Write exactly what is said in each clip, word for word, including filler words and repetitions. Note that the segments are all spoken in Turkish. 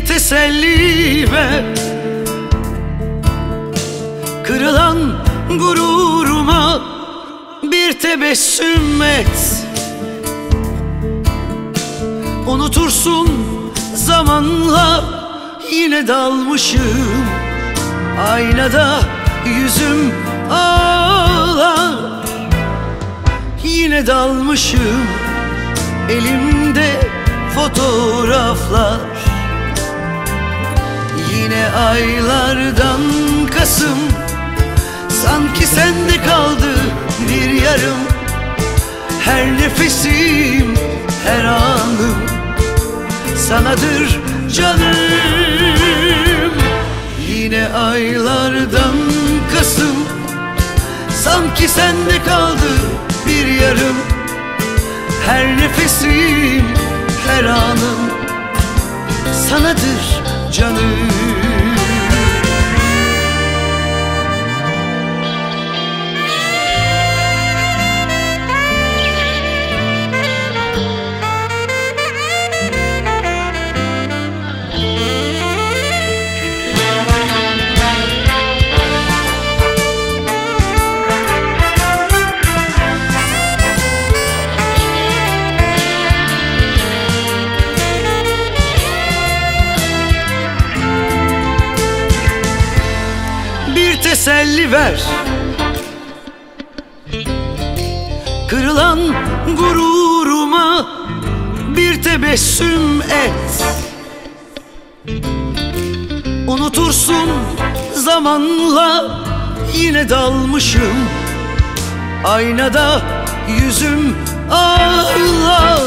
teselli ver. Kırılan gururuma bir tebessüm et. Unutursun zamanla, yine dalmışım. Aynada yüzüm ağlar, yine dalmışım. Elimde fotoğraflar. Yine aylardan Kasım, sanki sende kaldı bir yarım. Her nefesim, her anım sanadır canım. Yine aylardan Kasım, sanki sende kaldı bir yarım. Her nefesim, her anım sanadır canım. Bir teselli ver. Kırılan gururuma bir tebessüm et. Unutursun zamanla, yine dalmışım. Aynada yüzüm ağlar,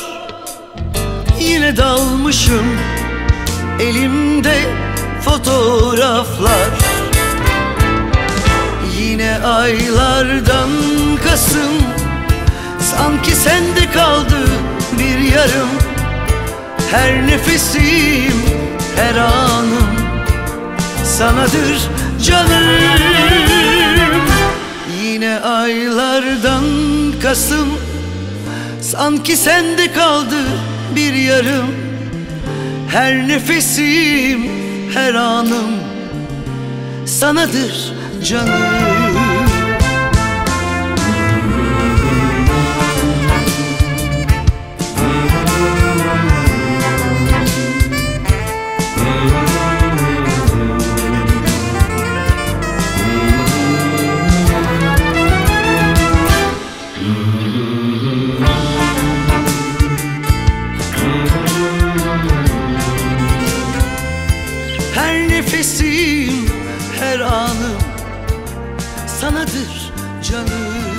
yine dalmışım. Elimde fotoğraflar. Yine aylardan Kasım, sanki sende kaldı bir yarım. Her nefesim, her anım sanadır canım. Yine aylardan Kasım, sanki sende kaldı bir yarım. Her nefesim, her anım sanadır canım. Her nefesim, her anım sanadır canım.